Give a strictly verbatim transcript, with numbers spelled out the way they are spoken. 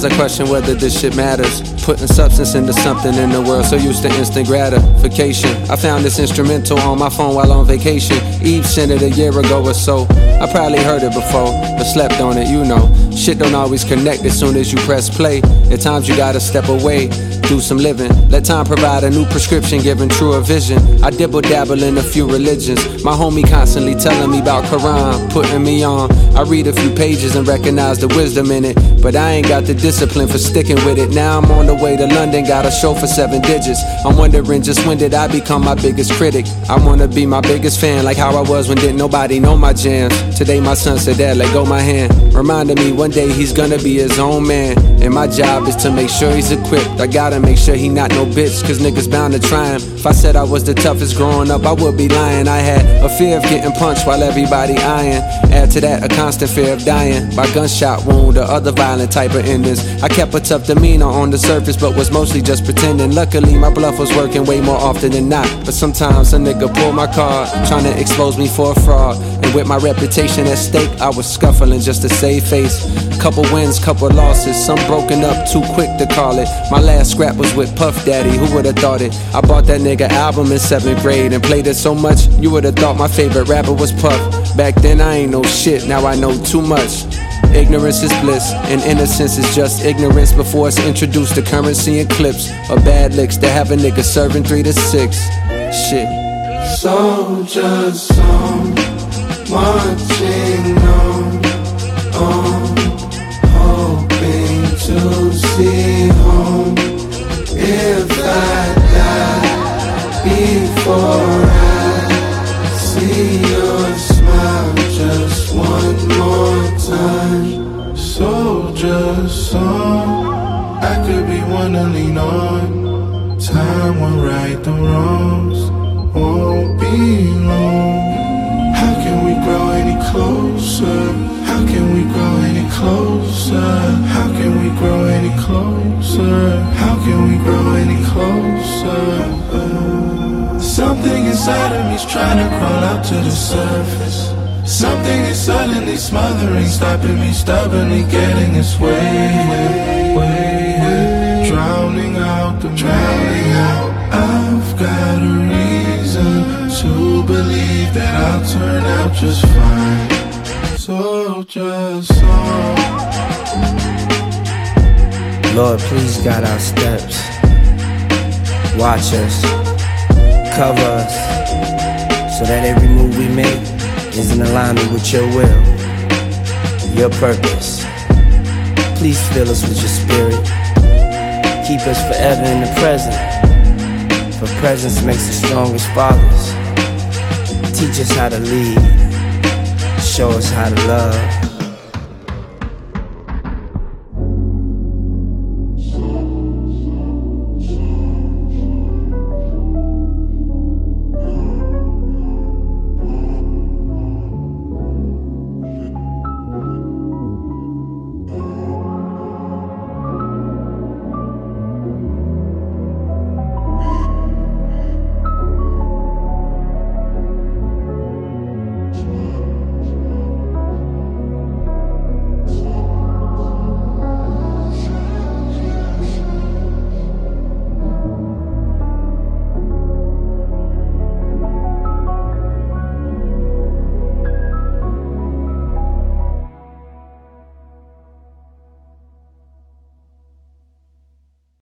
Sometimes I question whether this shit matters. Putting substance into something in the world, so used to instant gratification. I found this instrumental on my phone while on vacation. Eve sent it a year ago or so. I probably heard it before, but slept on it, you know. Shit don't always connect as soon as you press play. At times you gotta step away, do some living. Let time provide a new prescription, giving truer vision. I dibble dabble in a few religions. My homie constantly telling me about Quran, putting me on. I read a few pages and recognize the wisdom in it, but I ain't got the discipline for sticking with it. Now I'm on the way to London, got a show for seven digits. I'm wondering just when did I become my biggest critic. I wanna be my biggest fan, like how I was when didn't nobody know my jams. Today my son said, "Dad, let go my hand," reminding me one day he's gonna be his own man. And my job is to make sure he's equipped. I gotta make sure he not no bitch, cause niggas bound to try him. If I said I was the toughest growing up, I would be lying. I had a fear of getting punched while everybody eyeing. Add to that a constant fear of dying by gunshot wound or other violent type of endings. I kept a tough demeanor on the surface, but was mostly just pretending. Luckily my bluff was working way more often than not, but sometimes a nigga pulled my card, trying to expose me for a fraud. And with my reputation at stake, I was scuffling just to save face. Couple wins, couple losses, some broken up too quick to call it. My last scrap was with Puff Daddy, who would've thought it? I bought that nigga album in seventh grade and played it so much, you would've thought my favorite rapper was Puff. Back then I ain't know shit, now I know too much. Ignorance is bliss, and innocence is just ignorance before it's introduced to currency and clips of bad licks that have a nigga serving three to six. Shit. Soldiers song, marching on, on, hoping to see home. If I die before I see your smile just one more time. Soldier song, I could be one to lean on. Time will right the wrongs, won't be long. How can we grow any closer? How can we grow any closer? How can we grow any closer? How can we grow any closer? Uh, something inside of me's trying to crawl out to the surface. Something is suddenly smothering, stopping me stubbornly getting its way, way, drowning out the drowning out. I've got a reason to believe that I'll turn out just fine. Soldier song. Lord, please guide our steps. Watch us, cover us, so that every move we make is in alignment with your will, your purpose. Please fill us with your spirit. Keep us forever in the present, for presence makes the strongest fathers. Teach us how to lead, show us how to love.